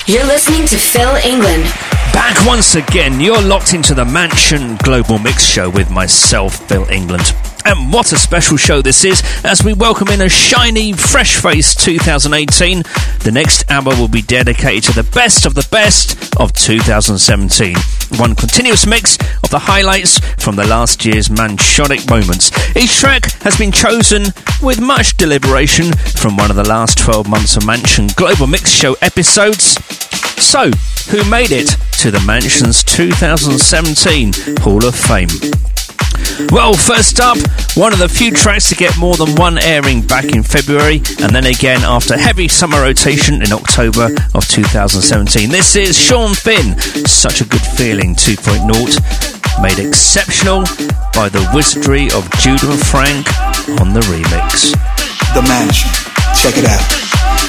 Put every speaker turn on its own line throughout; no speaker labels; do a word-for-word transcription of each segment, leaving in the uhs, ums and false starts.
You're listening to Phil England.
Back once again, you're locked into the Mansion Global Mix Show with myself, Phil England. And what a special show this is, as we welcome in a shiny, fresh-faced two thousand eighteen. The next hour will be dedicated to the best of the best of two thousand seventeen. One continuous mix of the highlights from the last year's Mansionic moments. Each track has been chosen with much deliberation from one of the last twelve months of Mansion Global Mix Show episodes. So, who made it to the Mansion's two thousand seventeen Hall of Fame? Well, first up, one of the few tracks to get more than one airing back in February, and then again after heavy summer rotation in October of two thousand seventeen. This is Sean Finn, Such a Good Feeling two point oh, made exceptional by the wizardry of Judah and Frank on the remix.
The Mansion, check it out.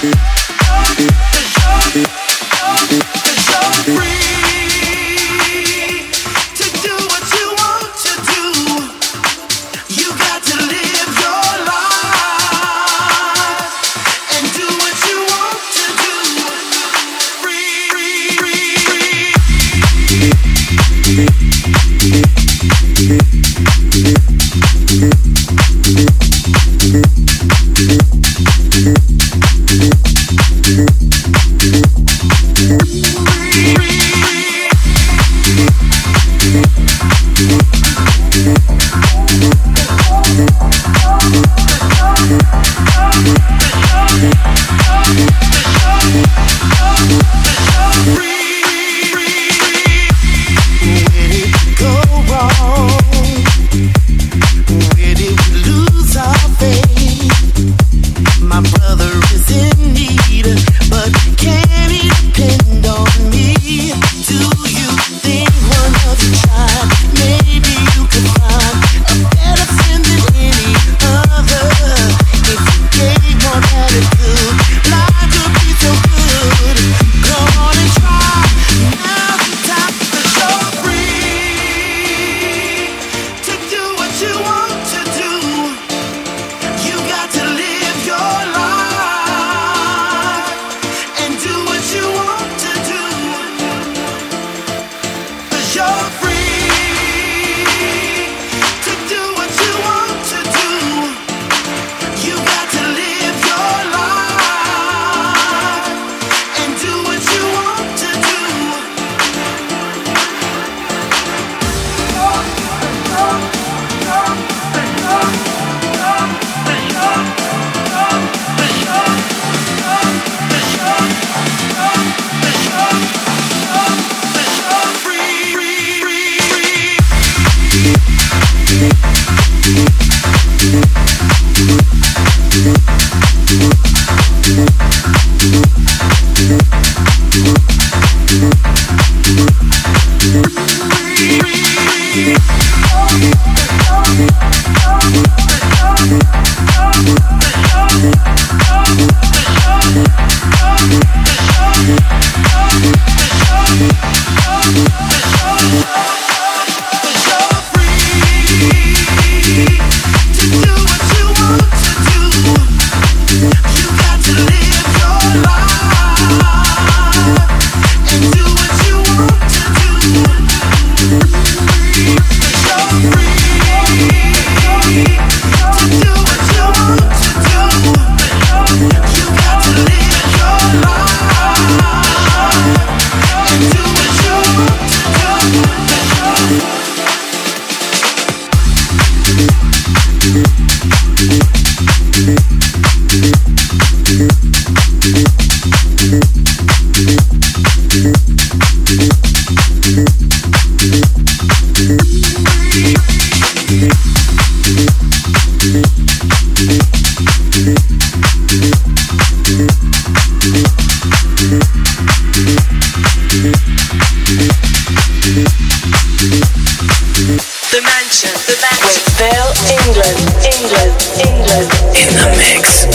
The Mansion, The Mansion with Phil England, England, England in the mix.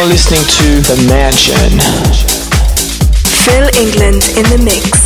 listening to The Mansion.
Phil England in the mix.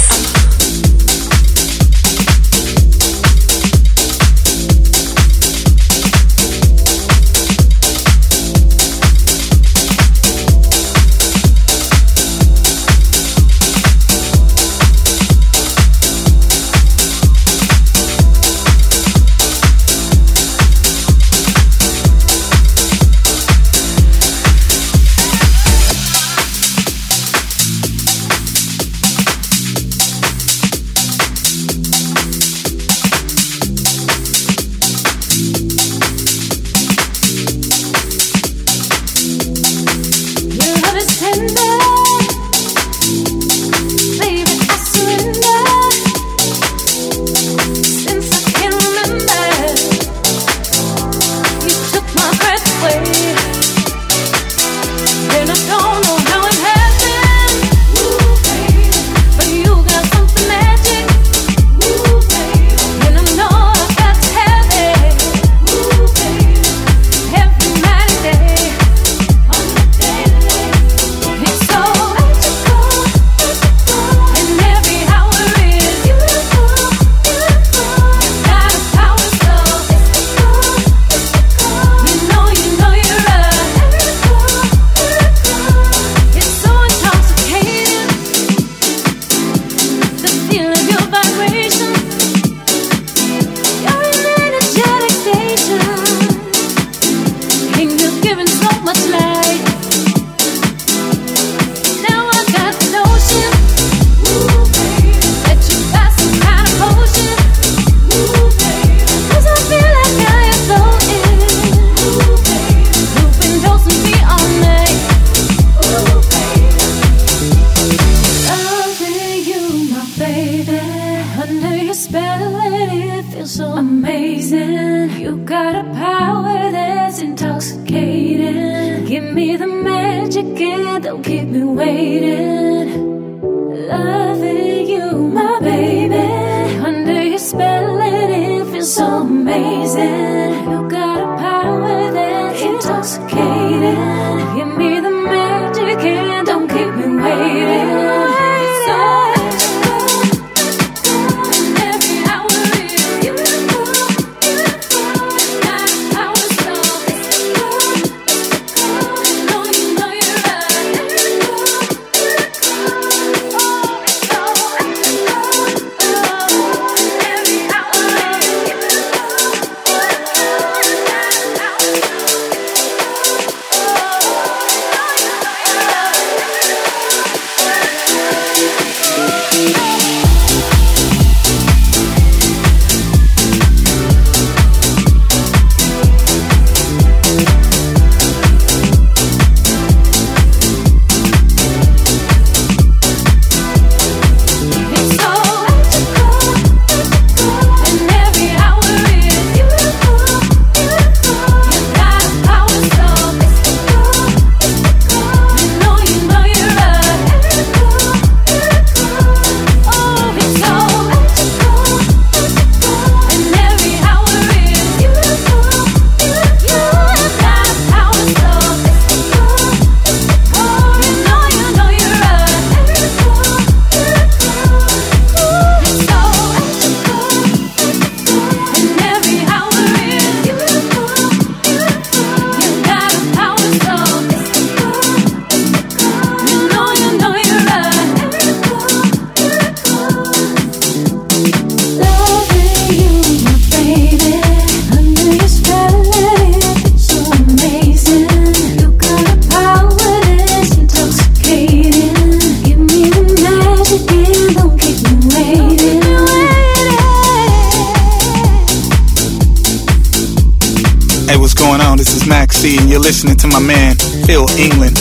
And you're listening to my man, Phil England.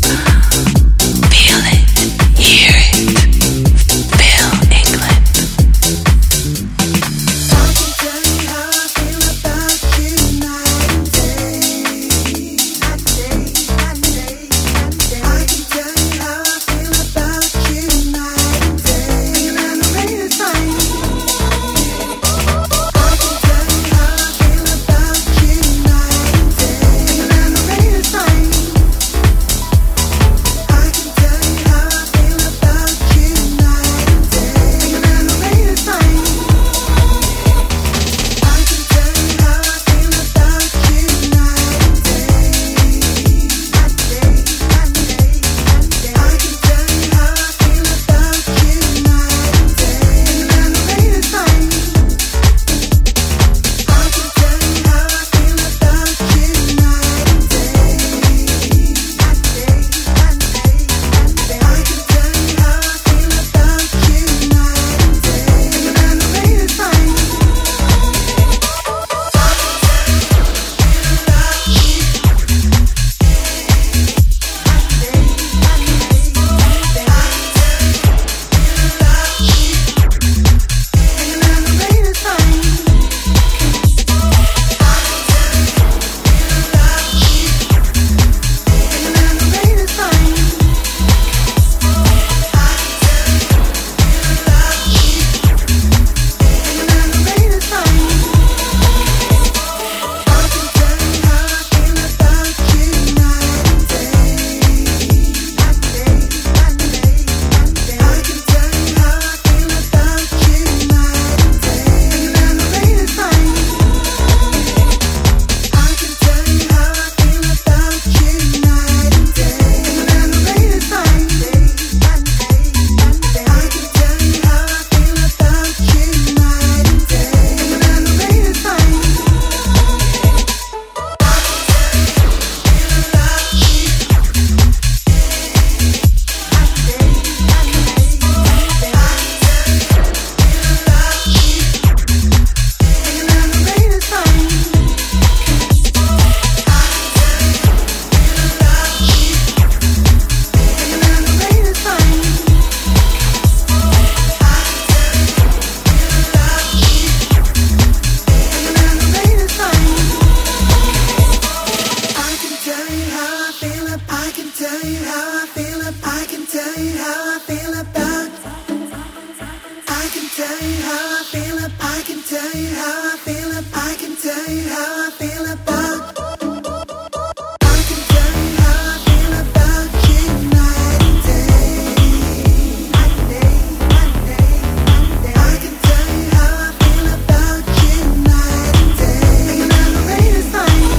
Feel it, hear it, Phil England.
I can tell you how I feel about you night and day. Night and day, night and day, night and day. I can tell you how I feel about you night and day. Thinking I'm the greatest thing. I can tell you how I feel about you night and day. Thinking I'm the greatest thing. tell you how I feel about. I can tell you how I feel about you night and day. Night and day, night and day, night and day. I can tell you how I feel about you night and day. Hanging out the latest night.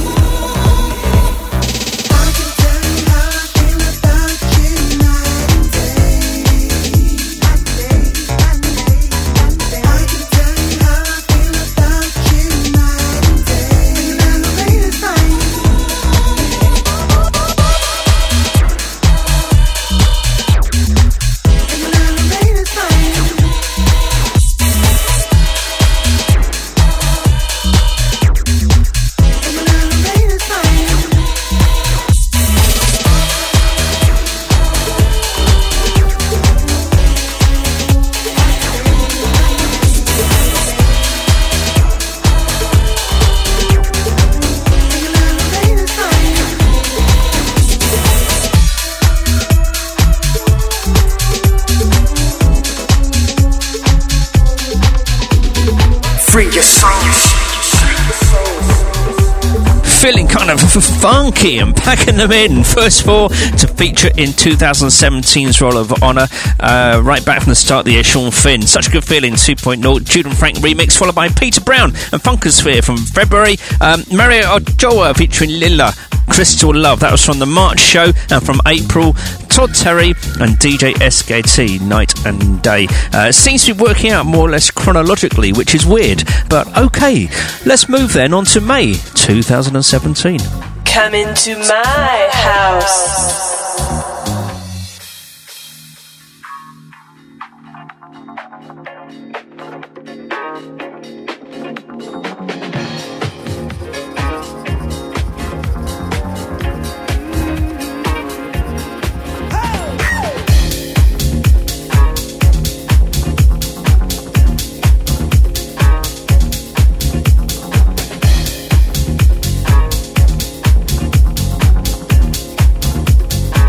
I can tell you how I feel about you night and day. Night and day, night and day, night and day. I can tell you how I feel about you night and day. Hanging out the latest night. Hanging out the latest night. Hanging out the latest night. Hanging out the latest night.
Free your soul.
Feeling kind of funky and packing them in. First four to feature in two thousand seventeen's Roll of Honour. Uh, right back from the start of the year, Sean Finn. Such a Good Feeling two point oh. Jude and Frank remix, followed by Peter Brown and Funkosphere from February. Um, Mario Ochoa featuring Lilla, Crystal Love. That was from the March show. And from April, Todd Terry and D J S K T, Night and Day. Uh, it seems to be working out more or less chronologically, which is weird. But okay, let's move then on to May two thousand seventeen.
Come into my house.
I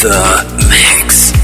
The Mix.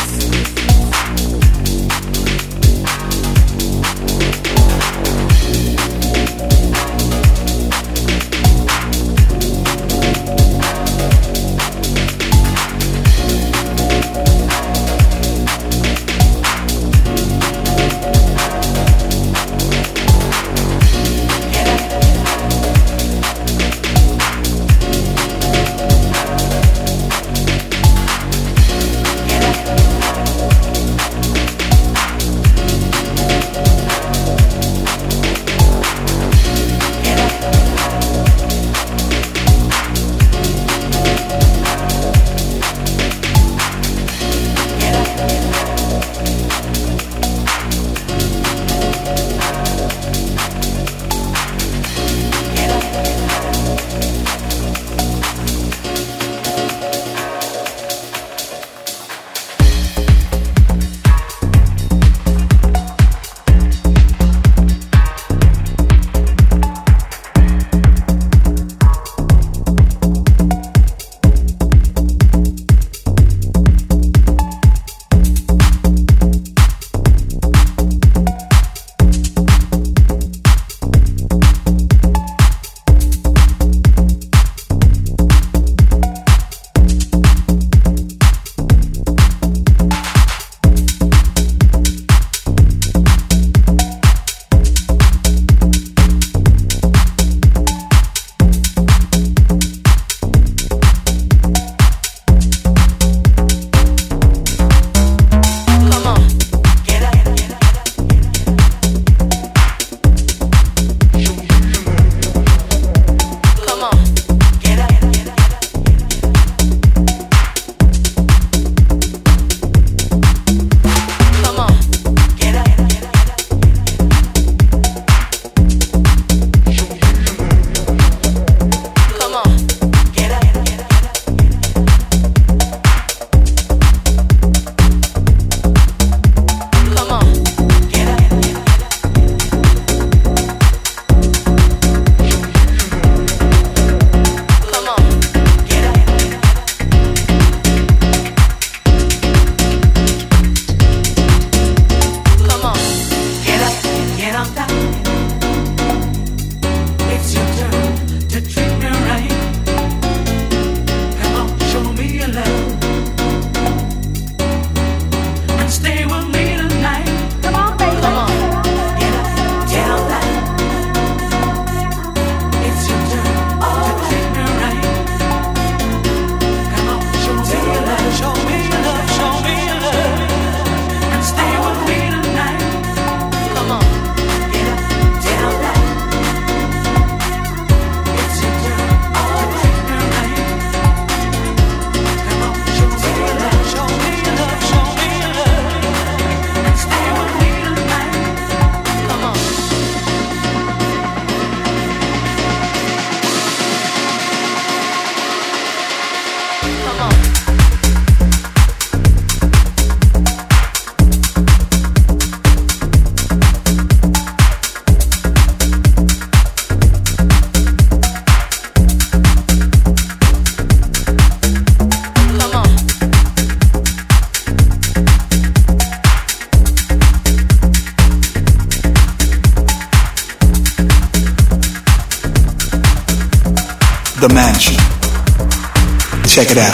The Mansion. Check it out.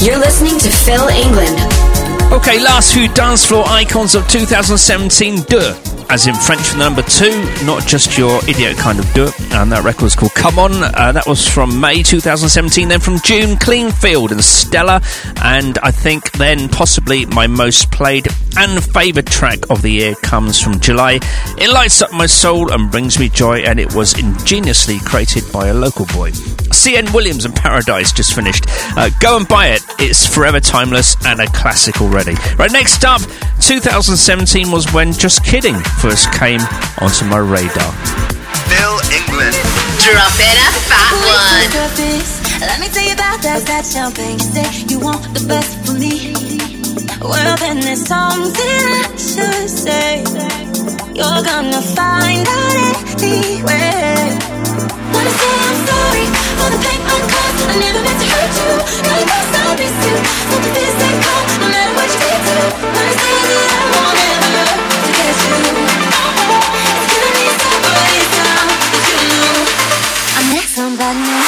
You're listening to Phil England.
Okay, last few dance floor icons of two thousand seventeen, Deux, as in French for the number two, not just your idiot kind of Deux, and that record's called Come On. Uh, that was from May two thousand seventeen. Then from June, Cleanfield and Stella, and I think then possibly my most played and favoured track of the year comes from July. It lights up my soul and brings me joy, and it was ingeniously created by a local boy. C N Williams and Paradise just finished. Uh, go and buy it. It's forever timeless and a classic already. Right, next up, two thousand seventeen was when Just Kidding first came onto my radar.
Phil England.
Drop it a fat one.
Let me tell you about that, that champagne. You say you want the best for me. Well, then there's something I should say. You're gonna find out anyway. Wanna say I'm sorry for the pain I caused. I never meant to hurt you. Gotta go stop this too. Something physical, no matter what you did to. Wanna say that I won't ever forget you. It's killing me so, but it's time that you know I met somebody new.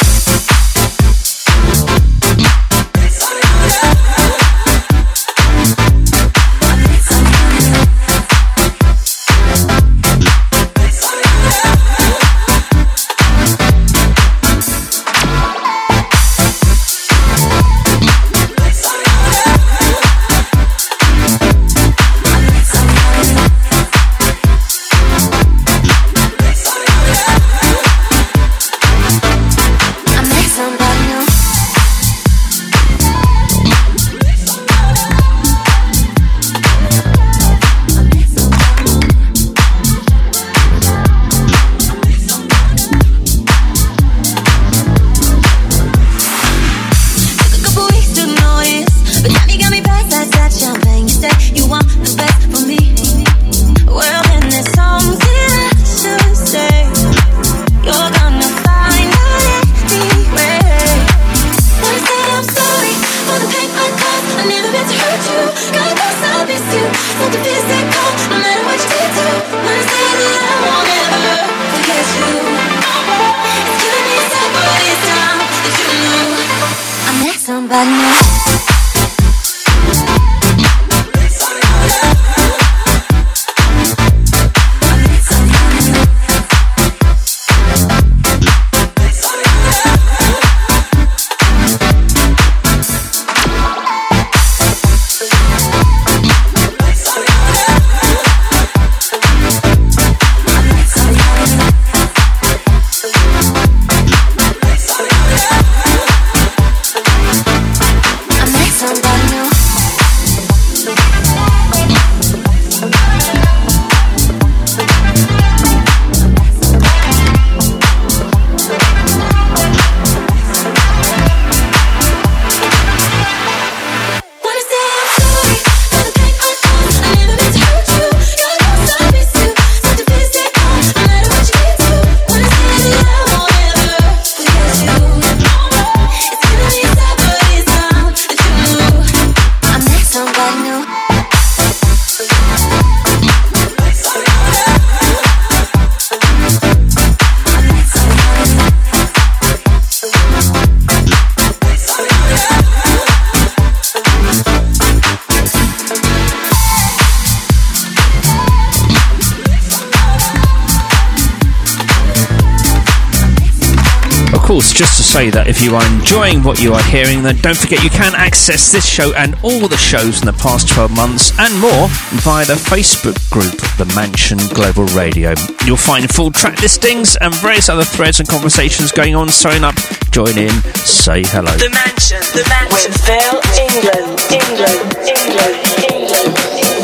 Just to say that if you are enjoying what you are hearing, then don't forget you can access this show and all the shows in the past twelve months and more via the Facebook group, The Mansion Global Radio. You'll find full track listings and various other threads and conversations going on. Sign up, join in, say hello.
The Mansion, The Mansion. With Phil England, England, England, England,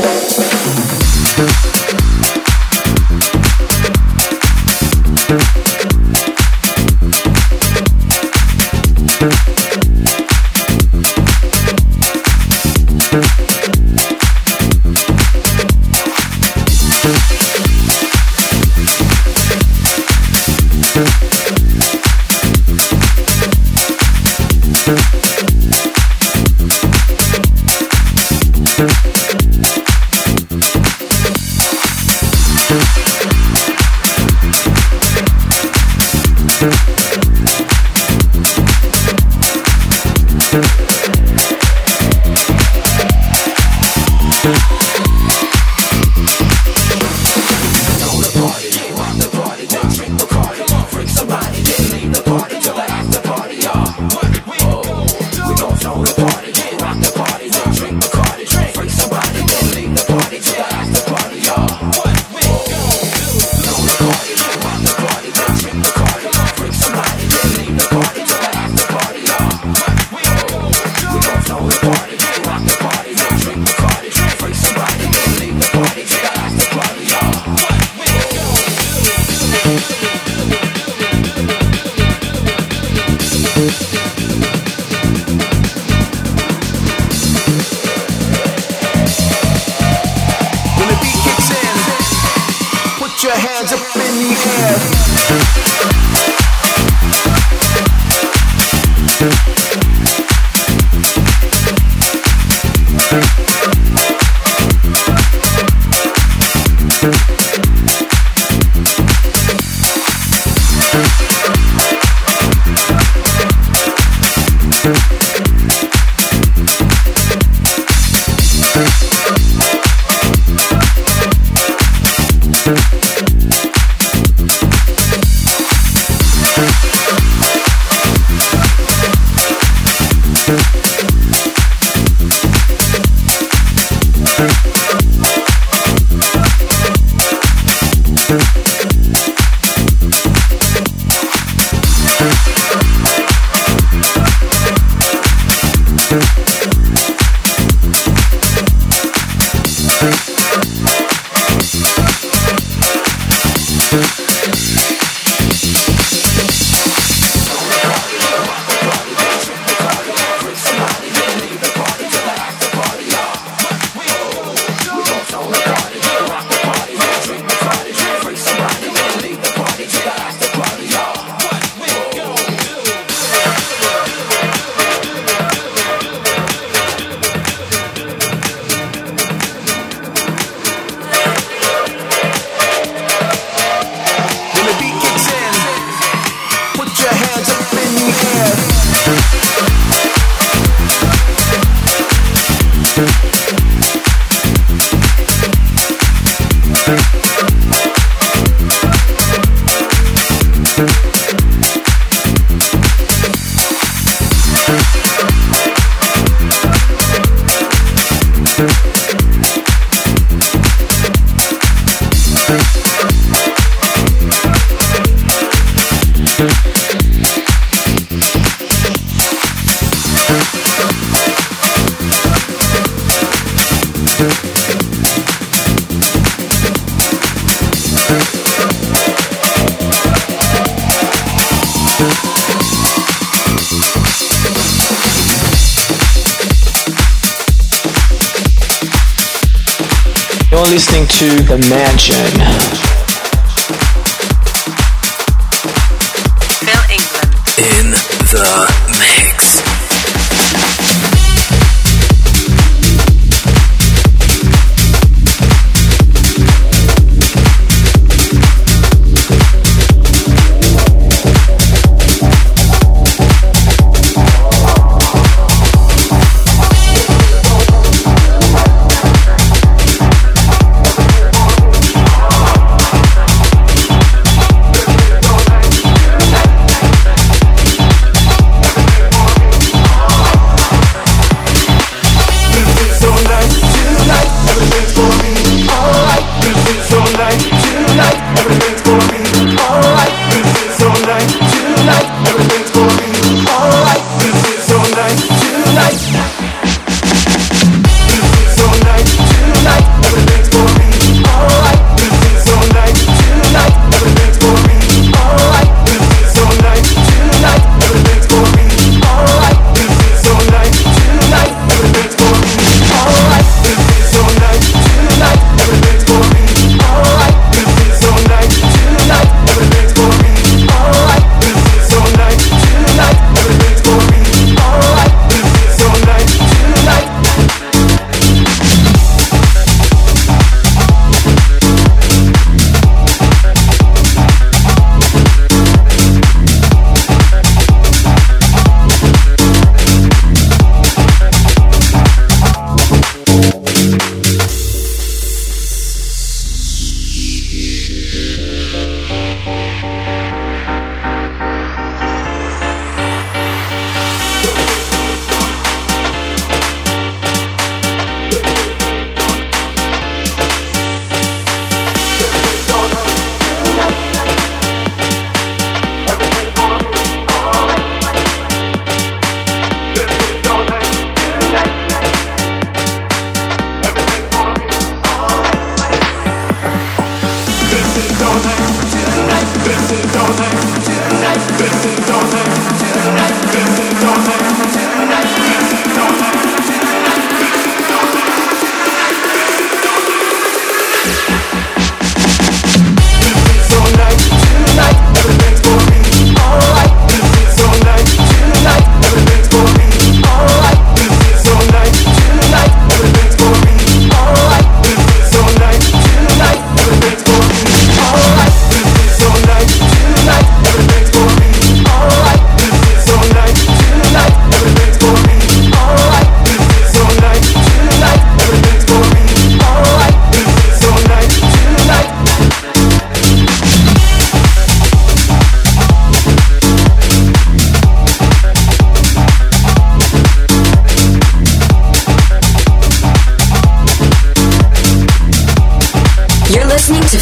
England.
You're listening to The Mansion.
Phil England.
In the mix.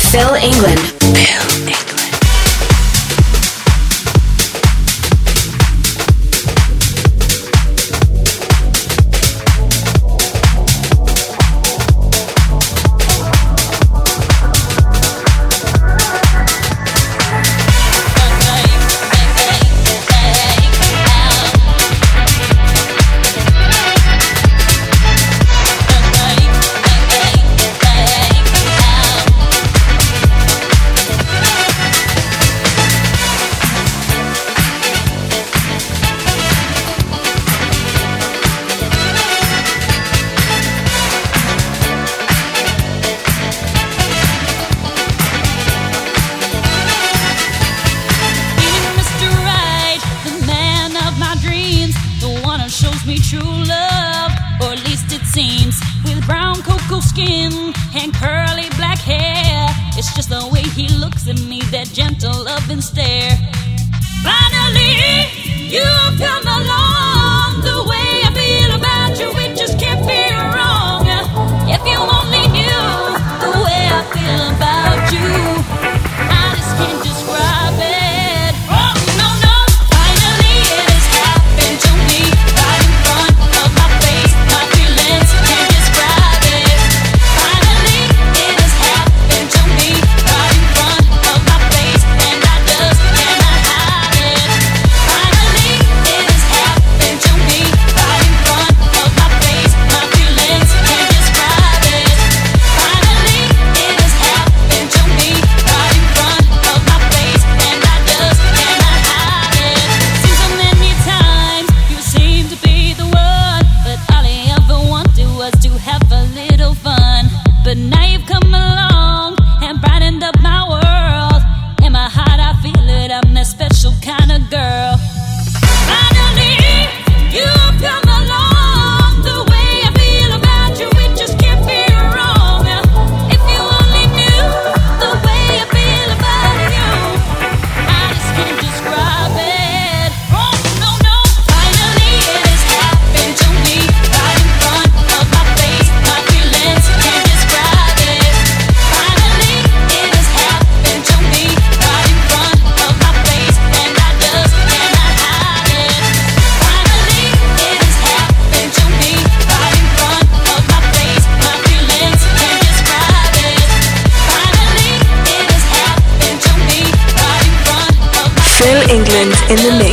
Phil England.
Phil England.
England in the mix.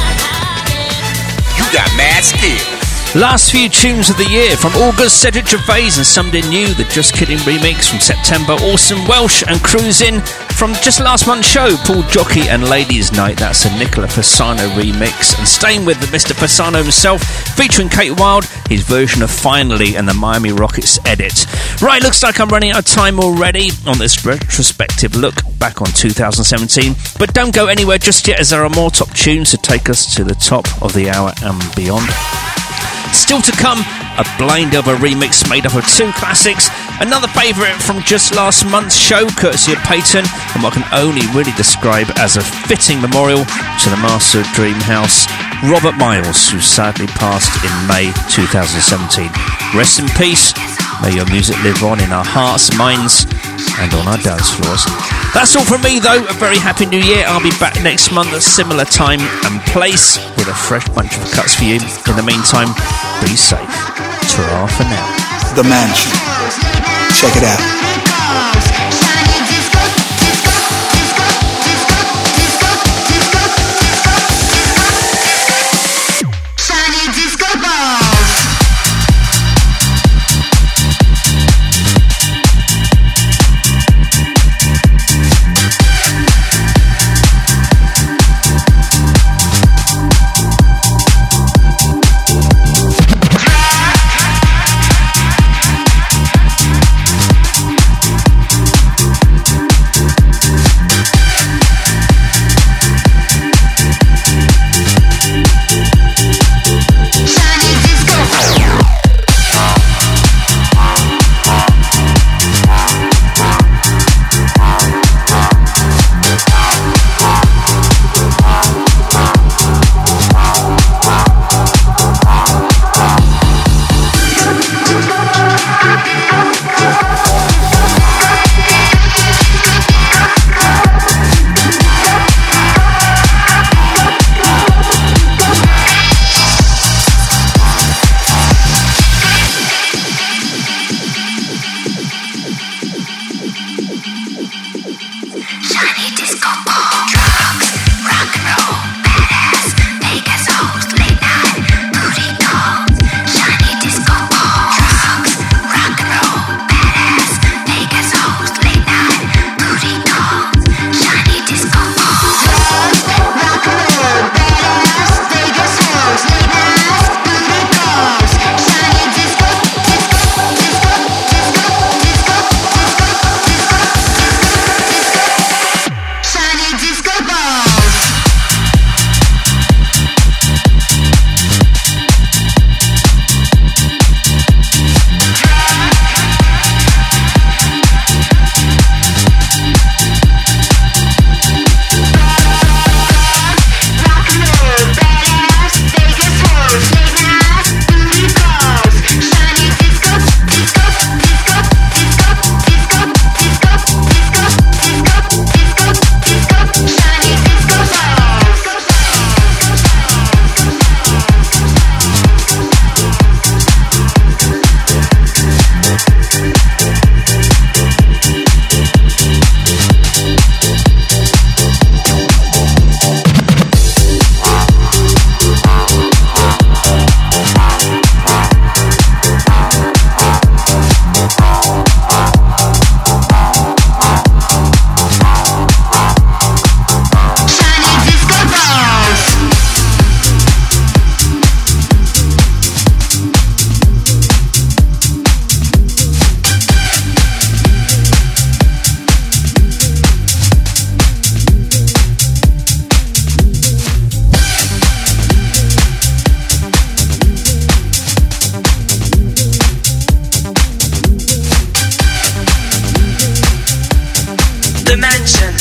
You got mad skills.
Last few tunes of the year from August, Cedric Gervais and Somebody New, the Just Kidding remix from September, Orson Welsh and Cruisin' from just last month's show, Paul Jockey and Ladies Night, that's a Nicola Fasano remix, and staying with Mister Fasano himself, featuring Kate Wild, his version of Finally and the Miami Rockets edit. Right, looks like I'm running out of time already on this retrospective look back on two thousand seventeen, but don't go anywhere just yet as there are more top tunes to take us to the top of the hour and beyond. Still to come, a blind of a remix made up of two classics, another favourite from just last month's show, courtesy of Peyton, and what I can only really describe as a fitting memorial to the master of Dream House, Robert Miles, who sadly passed in May two thousand seventeen. Rest in peace, may your music live on in our hearts, minds, and on our dance floors. That's all from me though, a very happy new year. I'll be back next month at similar time and place with a fresh bunch of cuts for you. In the meantime, be safe. Ta-ra for now.
The Mansion. Check it out.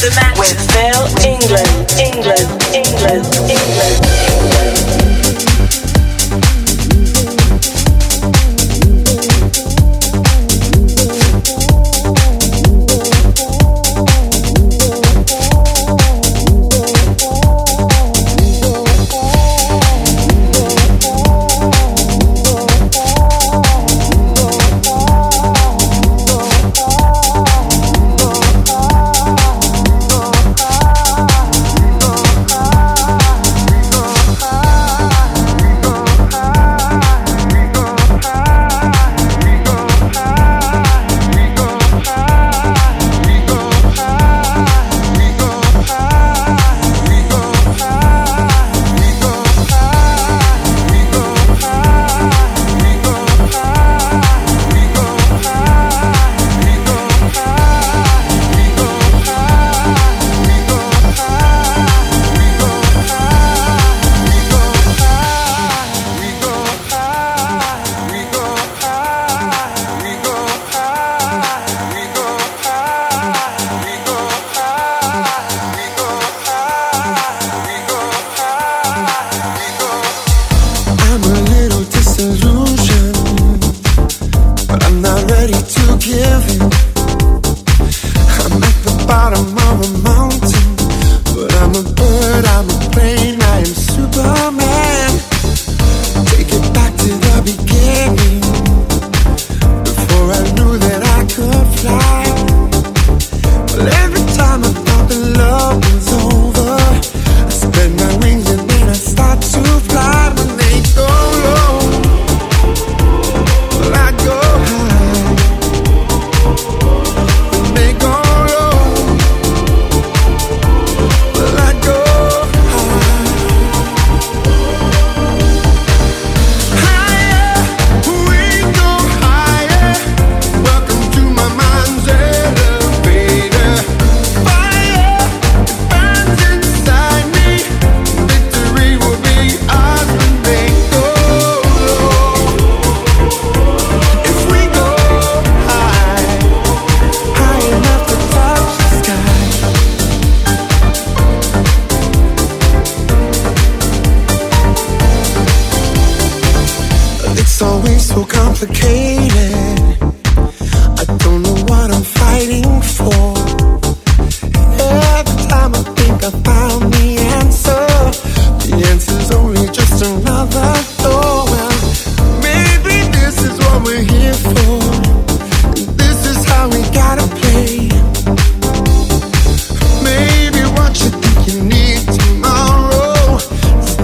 The Mansion with Phil England, England, England, England, England.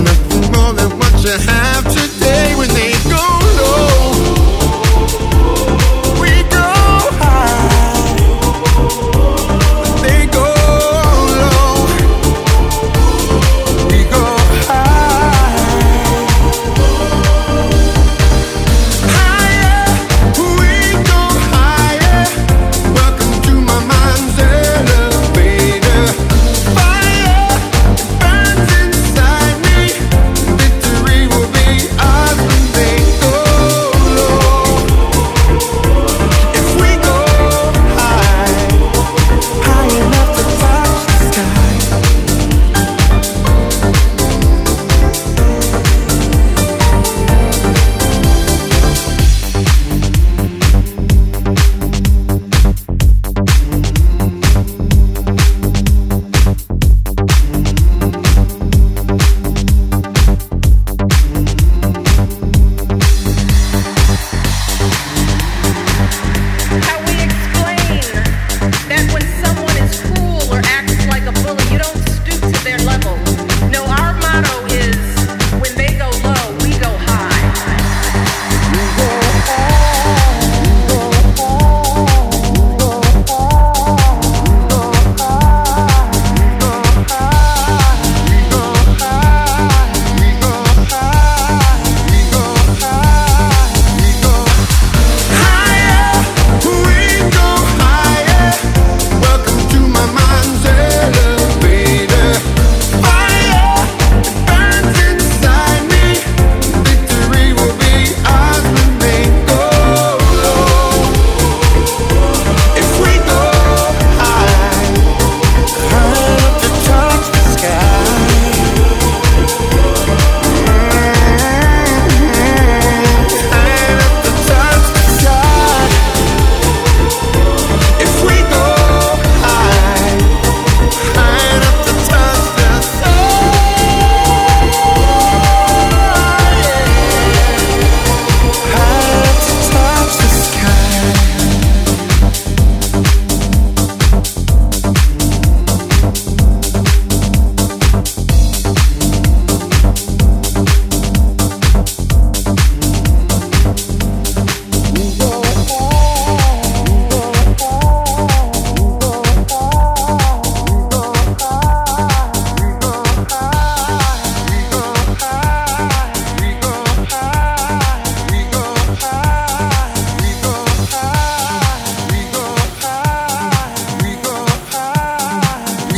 Have today when they go low.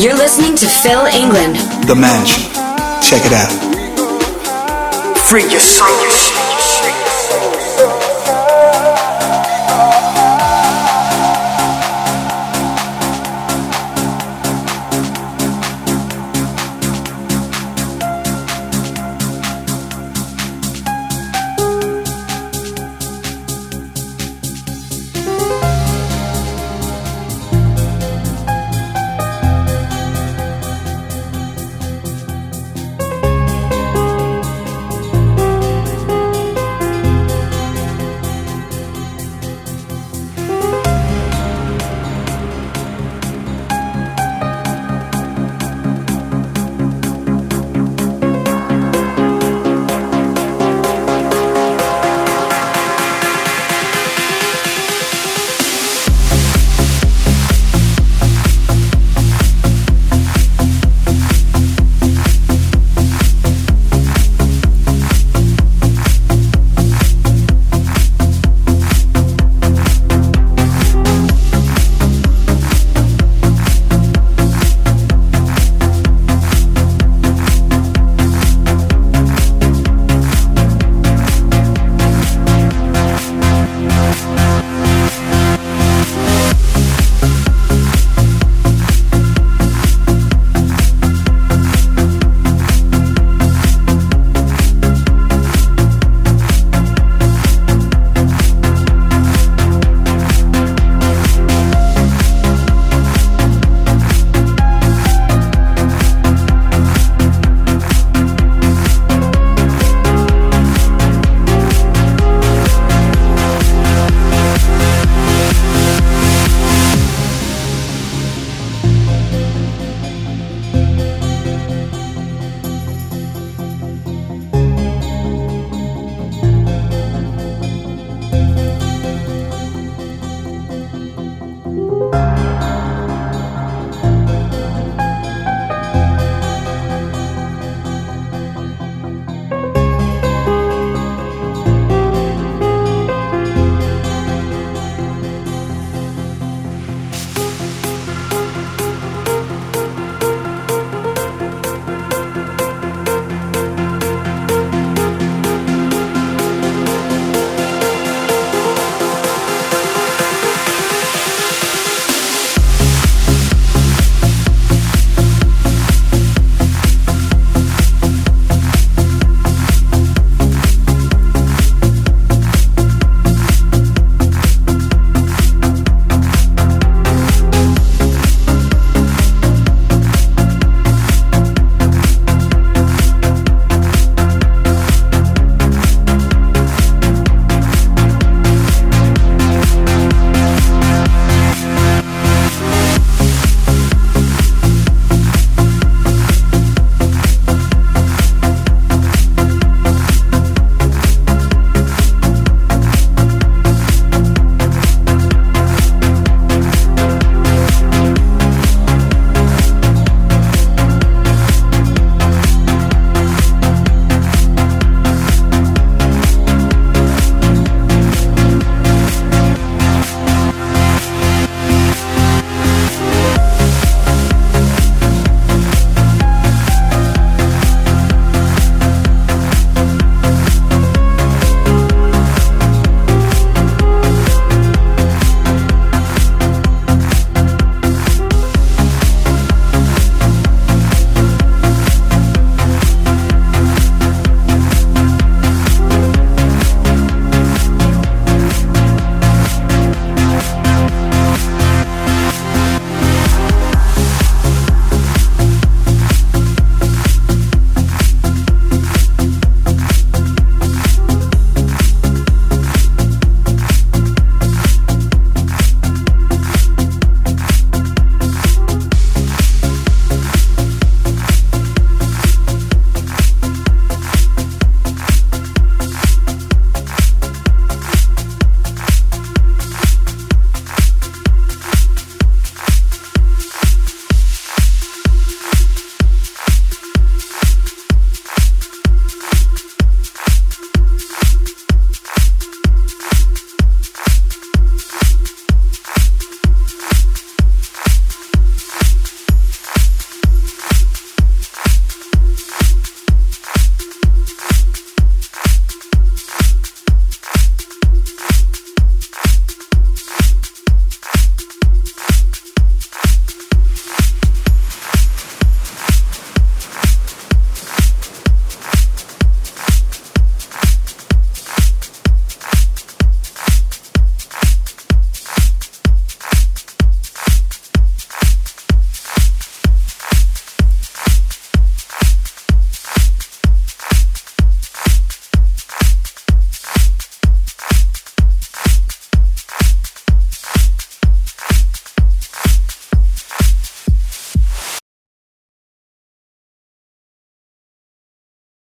You're listening to Phil England.
The Mansion. Check it out.
Freak your soul.